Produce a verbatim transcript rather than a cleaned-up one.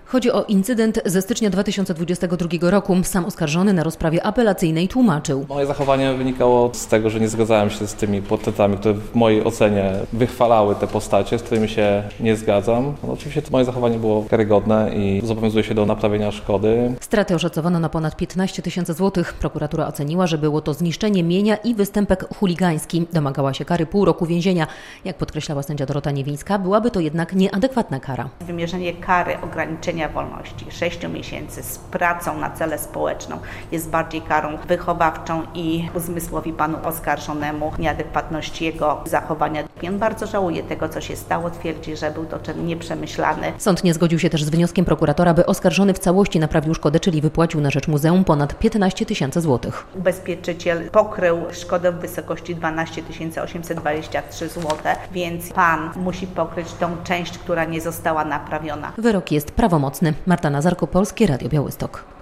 Chodzi o incydent ze stycznia dwa tysiące dwudziestego drugiego roku. Sam oskarżony na rozprawie apelacyjnej tłumaczył. Moje zachowanie wynikało z tego, że nie zgadzałem się z tymi portretami, które w mojej ocenie wychwalały te postacie, z którymi się nie zgadzam. No, oczywiście to moje zachowanie było karygodne i zobowiązuję się do naprawienia szkody. Straty oszacowano na ponad piętnaście tysięcy złotych. Prokuratura oceniła, że było to zniszczenie mienia i występek chuligański. Domagała się kary pół roku więzienia. Jak podkreślała sędzia Dorota Niewińska, byłaby to jednak nieadekwatna kara. Wymierzenie kary ograniczenia wolności sześciu miesięcy z pracą na cele społeczną jest bardziej karą wychowawczą i uzmysłowi panu oskarżonemu nieadekwatność jego zachowania. On bardzo żałuje tego, co się stało, twierdzi, że był to czyn nieprzemyślany. Sąd nie zgodził się też z wnioskiem prokuratora, by oskarżony w całości naprawił szkodę, czyli wypłacił na rzecz muzeum ponad piętnaście tysięcy złotych. Ubezpieczyciel pokrył szkodę w wysokości dwanaście tysięcy osiemset dwadzieścia trzy złote, więc pan musi pokryć tą część, która nie została naprawiona. Wyrok jest prawomocny. Marta Nazarko, Polskie Radio Białystok.